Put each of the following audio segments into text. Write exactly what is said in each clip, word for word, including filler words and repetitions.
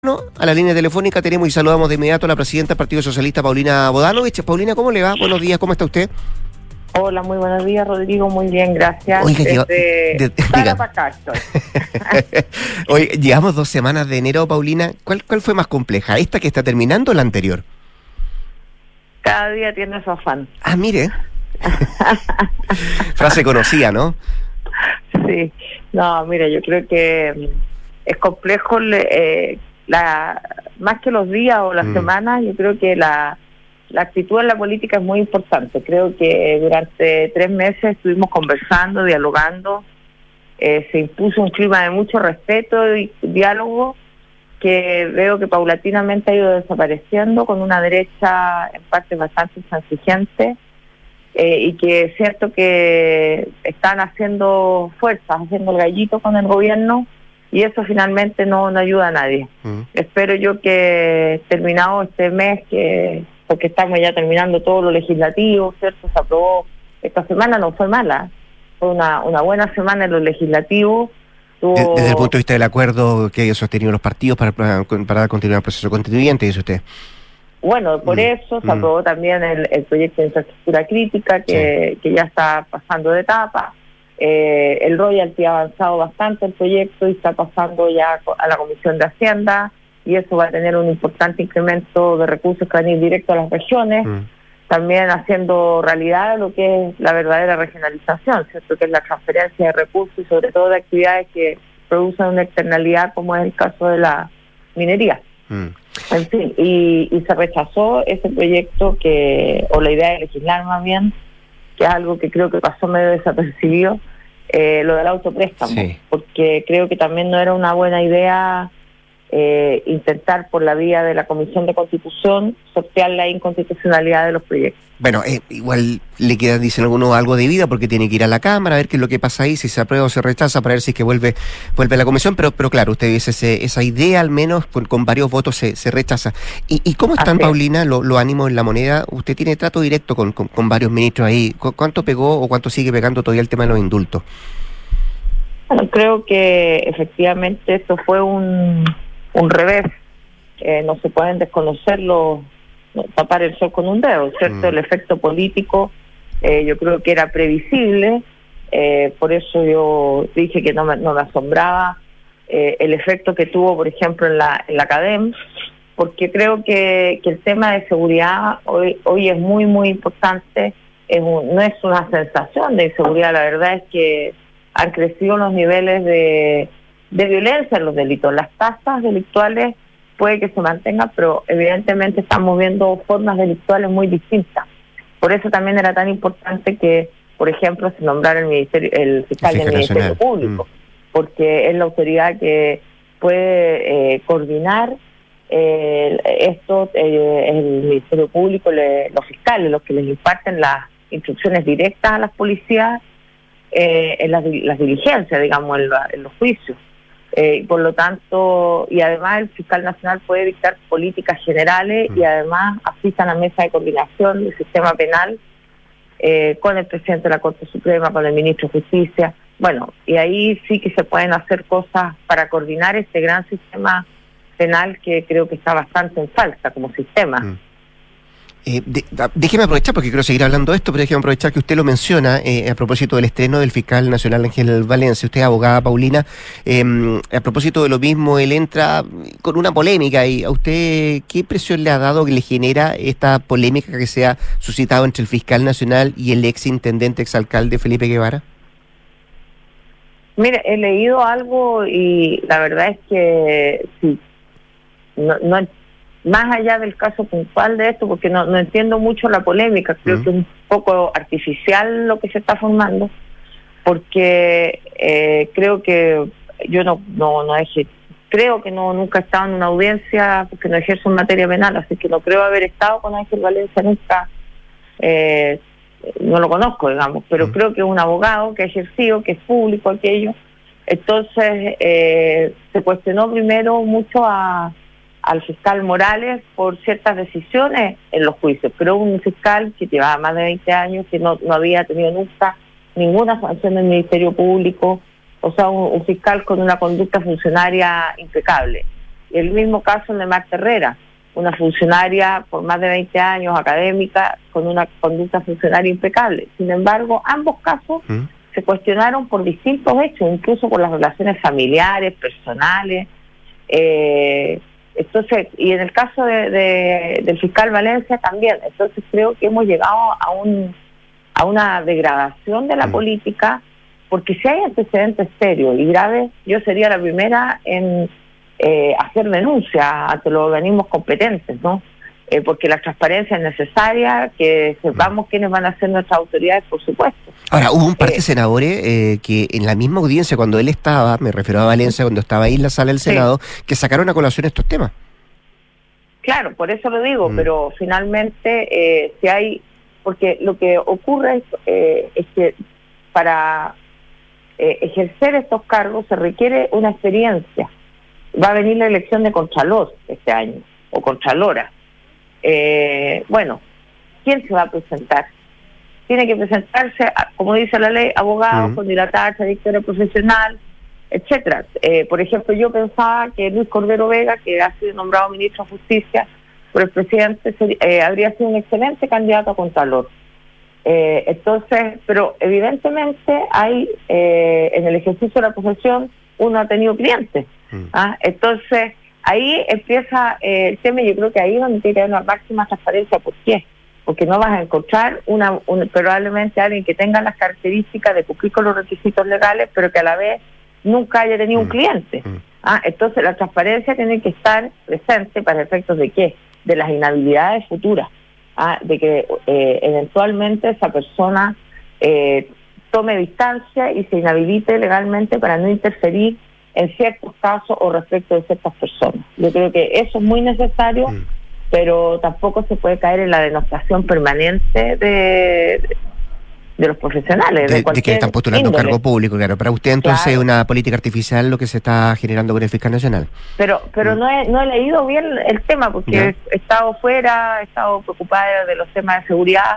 No, a la línea telefónica tenemos y saludamos de inmediato a la presidenta del Partido Socialista, Paulina Bodanovich. Paulina, ¿cómo le va? Buenos días, ¿cómo está usted? Hola, muy buenos días, Rodrigo, muy bien, gracias. Oiga, lleva- Desde de- Sara diga. para acá estoy. Hoy llevamos dos semanas de enero, Paulina. ¿Cuál, ¿Cuál fue más compleja? ¿Esta que está terminando o la anterior? Cada día tiene su afán. Ah, mire. Frase conocida, ¿no? Sí, no, mira, yo creo que mm, es complejo, le- eh, la más que los días o las Mm. semanas, yo creo que la, la actitud en la política es muy importante. Creo que durante tres meses estuvimos conversando, dialogando, eh, se impuso un clima de mucho respeto y diálogo que veo que paulatinamente ha ido desapareciendo, con una derecha en parte bastante intransigente, eh, y que es cierto que están haciendo fuerzas, haciendo el gallito con el gobierno, y eso finalmente no, no ayuda a nadie. Mm. Espero yo que terminado este mes, que porque estamos ya terminando todo lo legislativo, ¿cierto? Se aprobó, esta semana no fue mala, fue una, una buena semana en lo legislativo. Tuvo- De- Desde el punto de vista del acuerdo que hayan sostenido los partidos para, para, para dar continuidad al proceso constituyente, dice usted. Bueno, por Mm, eso se mm. aprobó también el, el proyecto de infraestructura crítica que, que ya está pasando de etapa. Eh, el royalty ha avanzado bastante el proyecto y está pasando ya co- a la Comisión de Hacienda, y eso va a tener un importante incremento de recursos que van a ir directo a las regiones, Mm. también haciendo realidad lo que es la verdadera regionalización, ¿cierto? Que es la transferencia de recursos y sobre todo de actividades que producen una externalidad, como es el caso de la minería. Mm. En fin, y, y se rechazó ese proyecto, que o la idea de legislar más bien, que es algo que creo que pasó medio desapercibido, eh, lo del autopréstamo, Sí. porque creo que también no era una buena idea eh, intentar por la vía de la Comisión de Constitución sortear la inconstitucionalidad de los proyectos. Bueno, eh, igual le queda, dicen algunos, algo de vida porque tiene que ir a la Cámara a ver qué es lo que pasa ahí, si se aprueba o se rechaza, para ver si es que vuelve vuelve a la Comisión, pero pero claro, usted dice, ese, esa idea al menos con, con varios votos se, se rechaza. ¿Y, y cómo están, Así es. Paulina, lo- los ánimos en la moneda? Usted tiene trato directo con, con, con varios ministros ahí. ¿Cu- ¿Cuánto pegó o cuánto sigue pegando todavía el tema de los indultos? Bueno, creo que efectivamente esto fue un, un revés. Eh, no se pueden desconocer los, no, tapar el sol con un dedo, ¿cierto? Mm. El efecto político, eh, yo creo que era previsible, eh, por eso yo dije que no me, no me asombraba eh, el efecto que tuvo, por ejemplo, en la, en la CADEM, porque creo que, que el tema de seguridad hoy, hoy es muy, muy importante. Es un- no es una sensación de inseguridad, la verdad es que han crecido los niveles de, de violencia en los delitos. Las tasas delictuales puede que se mantengan, pero evidentemente estamos viendo formas delictuales muy distintas. Por eso también era tan importante que, por ejemplo, se nombrara el ministerio, el fiscal del Fiscal Ministerio Nacional. Público, porque es la autoridad que puede eh, coordinar eh, esto, eh, el Ministerio Público, le- los fiscales, los que les imparten las instrucciones directas a las policías, eh, en las, di- las diligencias, digamos, en, la- en los juicios. Eh, y por lo tanto, y además el fiscal nacional puede dictar políticas generales Mm. y además asiste a la mesa de coordinación del sistema penal eh, con el presidente de la Corte Suprema, con el ministro de Justicia. Bueno, y ahí sí que se pueden hacer cosas para coordinar este gran sistema penal que creo que está bastante en falta como sistema. Mm. Eh, de- da- déjeme aprovechar, porque quiero seguir hablando de esto, pero déjeme aprovechar que usted lo menciona eh, a propósito del estreno del fiscal nacional Ángel Valencia. Usted es abogada, Paulina. Eh, a propósito de lo mismo, él entra con una polémica. ¿Y a usted qué impresión le ha dado que le genera esta polémica que se ha suscitado entre el fiscal nacional y el ex intendente, exalcalde Felipe Guevara? Mire, he leído algo y la verdad es que sí, no, no, más allá del caso puntual de esto, porque no, no entiendo mucho la polémica, creo Mm. que es un poco artificial lo que se está formando, porque eh, creo que yo no, no, no eje- creo que no nunca he estado en una audiencia, porque no ejerzo en materia penal, así que no creo haber estado con Ángel Valencia nunca. Eh, no lo conozco, digamos, pero Mm. creo que es un abogado que ha ejercido, que es público aquello. Entonces, eh, se cuestionó primero mucho a, al fiscal Morales por ciertas decisiones en los juicios, pero un fiscal que llevaba más de veinte años, que no, no había tenido nunca ninguna sanción del Ministerio Público, o sea, un, un fiscal con una conducta funcionaria impecable. El mismo caso de Marta Herrera, una funcionaria por más de veinte años, académica, con una conducta funcionaria impecable. Sin embargo, ambos casos ¿Mm? se cuestionaron por distintos hechos, incluso por las relaciones familiares, personales. Eh, entonces, y en el caso de, de, del fiscal Valencia también. Entonces creo que hemos llegado a un a una degradación de la ¿Mm? política, porque si hay antecedentes serios y graves, yo sería la primera en Eh, hacer denuncias ante los organismos competentes, ¿no? Eh, porque la transparencia es necesaria, que sepamos quiénes van a ser nuestras autoridades, por supuesto. Ahora, hubo un par de eh, senadores eh, que en la misma audiencia, cuando él estaba, me refiero a Valencia, cuando estaba ahí en la sala del Senado, sí. que sacaron a colación estos temas. Claro, por eso lo digo, mm. pero finalmente, eh, si hay, porque lo que ocurre es, eh, es que para eh, ejercer estos cargos se requiere una experiencia. Va a venir la elección de Contralor este año, o Contralora. Eh, bueno, ¿quién se va a presentar? Tiene que presentarse, como dice la ley, abogados uh-huh. con dilatada trayectoria profesional, etcétera. Eh, por ejemplo, yo pensaba que Luis Cordero Vega, que ha sido nombrado ministro de Justicia por el presidente, eh, habría sido un excelente candidato a Contralor. Eh, entonces, pero evidentemente hay, eh, en el ejercicio de la profesión, uno ha tenido clientes. ¿Ah? Entonces, ahí empieza eh, el tema, y yo creo que ahí es donde tiene que haber una máxima transparencia. ¿Por qué? Porque no vas a encontrar una, un, probablemente alguien que tenga las características de cumplir con los requisitos legales, pero que a la vez nunca haya tenido mm. un cliente. Mm. ¿Ah? Entonces, la transparencia tiene que estar presente para efectos de qué? De las inhabilidades futuras. ¿Ah? De que eh, eventualmente esa persona eh, tome distancia y se inhabilite legalmente para no interferir en ciertos casos o respecto de ciertas personas. Yo creo que eso es muy necesario, mm. pero tampoco se puede caer en la denostación permanente de, de los profesionales. De, de, de que están postulando un cargo público, claro. Para usted entonces es claro. una política artificial lo que se está generando con el fiscal nacional. Pero pero mm. no, he, no he leído bien el tema, porque ¿Ya? he estado fuera, he estado preocupada de los temas de seguridad.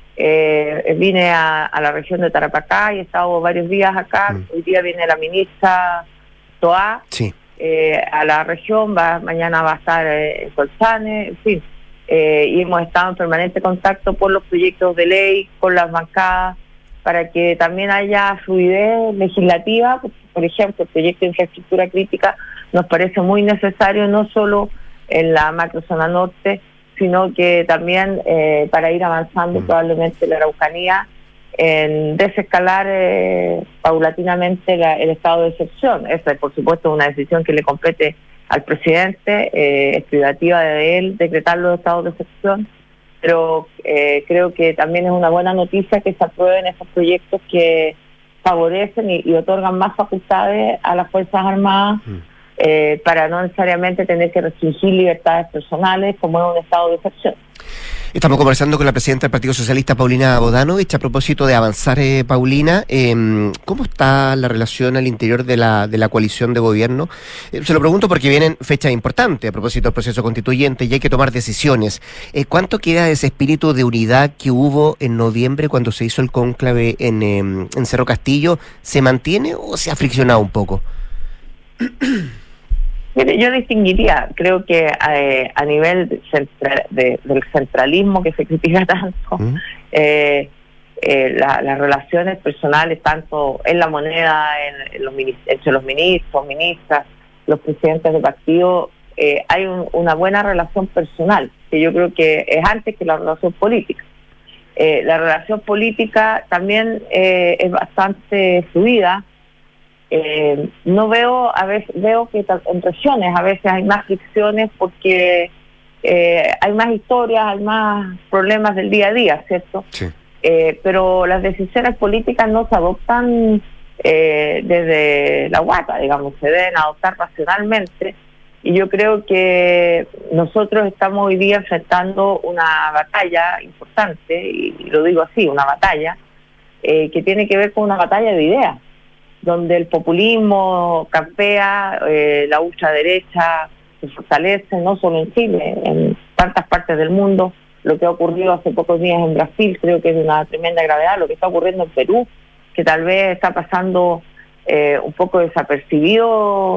Eh, vine a, a la región de Tarapacá y he estado varios días acá. Mm. Hoy día viene la ministra Toá sí. eh, a la región, va mañana va a estar eh, en Colchane, en fin, eh, y hemos estado en permanente contacto por los proyectos de ley, con las bancadas, para que también haya fluidez legislativa. Por ejemplo, el proyecto de infraestructura crítica nos parece muy necesario, no solo en la macrozona norte, sino que también eh, para ir avanzando mm. probablemente en la Araucanía, en desescalar eh, paulatinamente la, el estado de excepción. Esa, por supuesto, es una decisión que le compete al presidente, eh, es privativa de él decretar los estados de excepción, pero eh, creo que también es una buena noticia que se aprueben esos proyectos que favorecen y, y otorgan más facultades a las Fuerzas Armadas mm. eh, para no necesariamente tener que restringir libertades personales como es un estado de excepción. Estamos conversando con la presidenta del Partido Socialista, Paulina Bodanovich, a propósito de avanzar, eh, Paulina. Eh, ¿Cómo está la relación al interior de la de la coalición de gobierno? Eh, se lo pregunto porque vienen fechas importantes a propósito del proceso constituyente y hay que tomar decisiones. Eh, ¿Cuánto queda de ese espíritu de unidad que hubo en noviembre cuando se hizo el cónclave en, eh, en Cerro Castillo? ¿Se mantiene o se ha friccionado un poco? Yo distinguiría, creo que eh, a nivel de central, de, del centralismo que se critica tanto, ¿Mm? eh, eh, la, las relaciones personales, tanto en la moneda, en, en los, entre los ministros, ministras, los presidentes de partido, eh, hay un, una buena relación personal, que yo creo que es antes que la relación política. Eh, la relación política también eh, es bastante fluida. Eh, no veo, a veces veo que en regiones a veces hay más fricciones porque eh, hay más historias, hay más problemas del día a día, ¿cierto? Sí. Eh, pero las decisiones políticas no se adoptan eh, desde la guata, digamos, se deben adoptar racionalmente, y yo creo que nosotros estamos hoy día enfrentando una batalla importante, y lo digo así, una batalla eh, que tiene que ver con una batalla de ideas, donde el populismo campea, eh, la ultraderecha se fortalece, no solo en Chile, en tantas partes del mundo. Lo que ha ocurrido hace pocos días en Brasil creo que es de una tremenda gravedad, lo que está ocurriendo en Perú, que tal vez está pasando eh, un poco desapercibido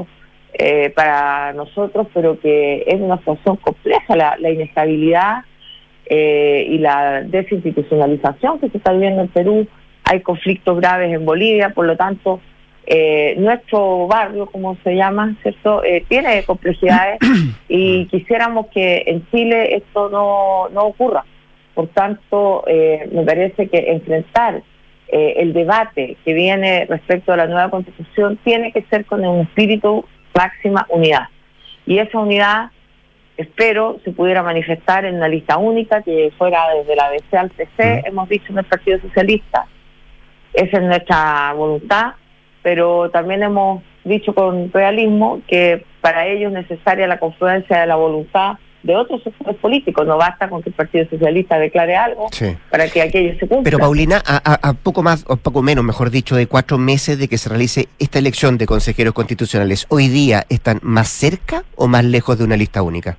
eh, para nosotros, pero que es una situación compleja, la, la inestabilidad eh, y la desinstitucionalización que se está viviendo en Perú. Hay conflictos graves en Bolivia, por lo tanto, eh, nuestro barrio, como se llama, ¿cierto?, eh, tiene complejidades y quisiéramos que en Chile esto no, no ocurra. Por tanto, eh, me parece que enfrentar eh, el debate que viene respecto a la nueva Constitución tiene que ser con un espíritu máxima unidad. Y esa unidad, espero, se pudiera manifestar en una lista única que fuera desde la B C al P C, hemos dicho en el Partido Socialista. Esa es nuestra voluntad, pero también hemos dicho con realismo que para ello es necesaria la confluencia de la voluntad de otros sectores políticos. No basta con que el Partido Socialista declare algo sí. para que aquello se cumpla. Pero Paulina, a, a, a poco más, o poco menos, mejor dicho, de cuatro meses de que se realice esta elección de consejeros constitucionales, ¿hoy día están más cerca o más lejos de una lista única?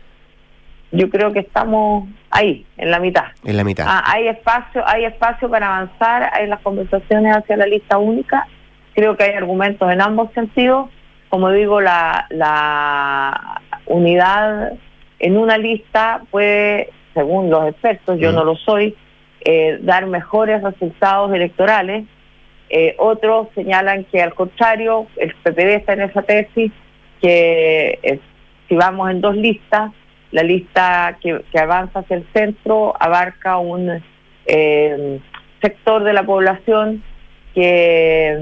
Yo creo que estamos ahí, en la mitad. En la mitad. Ah, hay espacio, hay espacio para avanzar, hay las conversaciones hacia la lista única. Creo que hay argumentos en ambos sentidos. Como digo, la, la unidad en una lista puede, según los expertos, yo mm. no lo soy, eh, dar mejores resultados electorales. Eh, otros señalan que al contrario, el P P D está en esa tesis, que eh, si vamos en dos listas, la lista que, que avanza hacia el centro abarca un eh, sector de la población que,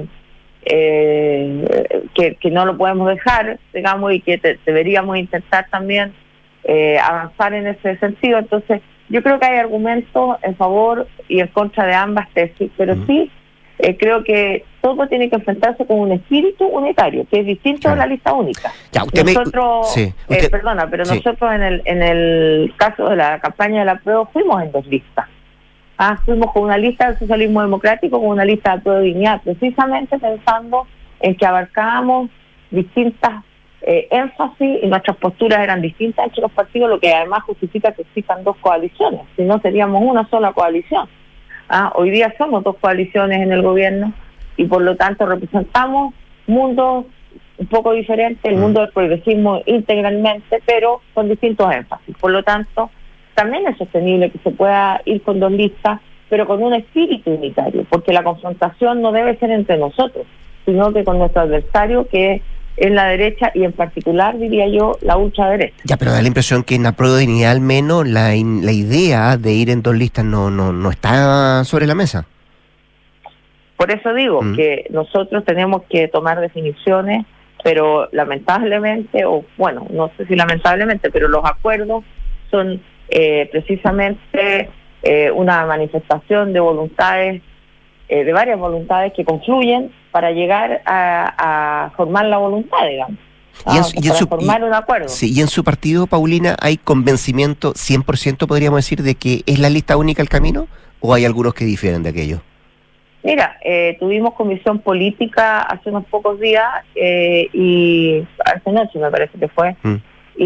eh, que que no lo podemos dejar, digamos, y que te, deberíamos intentar también eh, avanzar en ese sentido. Entonces, yo creo que hay argumentos en favor y en contra de ambas tesis, pero uh-huh. sí Eh, creo que todo tiene que enfrentarse con un espíritu unitario, que es distinto claro. a la lista única. Ya, usted nosotros, me... sí, usted... Eh, perdona, pero sí. nosotros en el en el caso de la campaña de la Apruebo fuimos en dos listas. Ah, fuimos con una lista del socialismo democrático, con una lista de Apruebo Dignidad, precisamente pensando en que abarcábamos distintas eh, énfasis y nuestras posturas eran distintas entre los partidos, lo que además justifica que existan dos coaliciones, si no seríamos una sola coalición. Ah, hoy día somos dos coaliciones en el gobierno y por lo tanto representamos mundos un poco diferentes, el mundo del progresismo integralmente, pero con distintos énfasis. Por lo tanto, también es sostenible que se pueda ir con dos listas, pero con un espíritu unitario, porque la confrontación no debe ser entre nosotros, sino que con nuestro adversario, que es la derecha y en particular, diría yo, la ultraderecha. Ya, pero da la impresión que en Apruebo Dignidad al menos la, in, la idea de ir en dos listas no no no está sobre la mesa. Por eso digo mm. que nosotros tenemos que tomar definiciones, pero lamentablemente, o bueno, no sé si lamentablemente, pero los acuerdos son eh, precisamente eh, una manifestación de voluntades, eh, de varias voluntades que confluyen para llegar a, a formar la voluntad, digamos. Y en, ah, y en para su, formar y, un acuerdo. Sí, y en su partido, Paulina, ¿hay convencimiento cien por ciento, podríamos decir, de que es la lista única el camino? ¿O hay algunos que difieren de aquello? Mira, eh, tuvimos comisión política hace unos pocos días eh, y hace noche me parece que fue. Mm.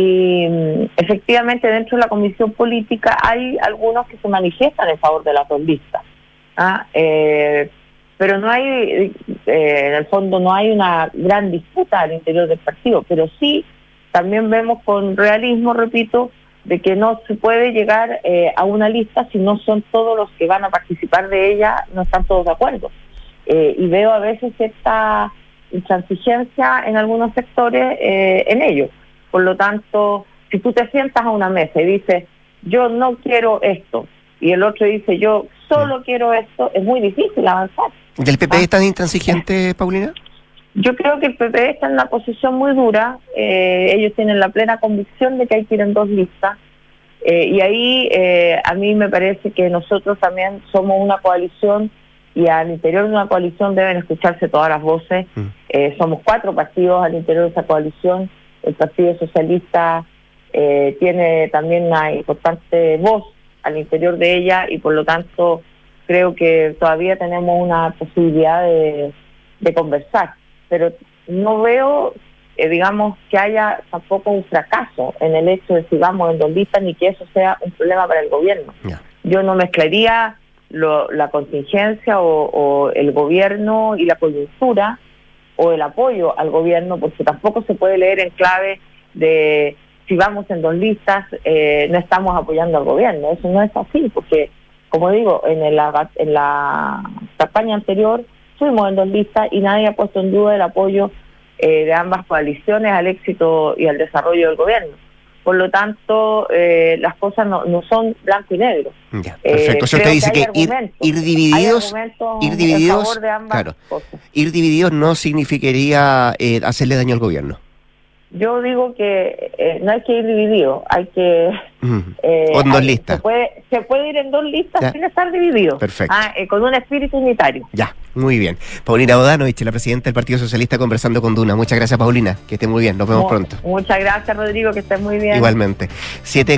Y efectivamente dentro de la comisión política hay algunos que se manifiestan en favor de las dos listas. ¿ah? Eh, pero no hay, eh, en el fondo no hay una gran disputa al interior del partido, pero sí también vemos con realismo, repito, de que no se puede llegar eh, a una lista si no son todos los que van a participar de ella, no están todos de acuerdo. Eh, y veo a veces esta intransigencia en algunos sectores eh, en ello. Por lo tanto, si tú te sientas a una mesa y dices, yo no quiero esto, y el otro dice, yo solo sí. quiero esto, es muy difícil avanzar. ¿Del P P D es tan intransigente, Paulina? Yo creo que el P P D está en una posición muy dura. Eh, ellos tienen la plena convicción de que hay que ir en dos listas. Eh, y ahí eh, a mí me parece que nosotros también somos una coalición y al interior de una coalición deben escucharse todas las voces. Mm. Eh, somos cuatro partidos al interior de esa coalición. El Partido Socialista eh, tiene también una importante voz al interior de ella y por lo tanto creo que todavía tenemos una posibilidad de, de conversar, pero no veo, eh, digamos, que haya tampoco un fracaso en el hecho de si vamos en dos listas ni que eso sea un problema para el gobierno. Yeah. Yo no mezclaría lo, la contingencia o, o el gobierno y la coyuntura o el apoyo al gobierno, porque tampoco se puede leer en clave de si vamos en dos listas, eh, no estamos apoyando al gobierno. Eso no es así, porque, como digo, en la, en la campaña anterior fuimos en dos listas y nadie ha puesto en duda el apoyo eh, de ambas coaliciones al éxito y al desarrollo del gobierno. Por lo tanto, eh, las cosas no, no son blanco y negro. Ya, perfecto. Eh, o sea, usted dice que, que ir, ir divididos, ir divididos, claro, cosas. ir divididos no significaría eh, hacerle daño al gobierno. Yo digo que eh, no hay que ir dividido, hay que... Mm. Eh, o en dos hay, listas. Se puede, se puede ir en dos listas ya. sin estar dividido. Perfecto. Ah, eh, con un espíritu unitario. Ya, muy bien. Paulina Bodanovich, la presidenta del Partido Socialista, conversando con Duna. Muchas gracias, Paulina. Que esté muy bien. Nos vemos Mu- pronto. Muchas gracias, Rodrigo. Que estés muy bien. Igualmente. Siete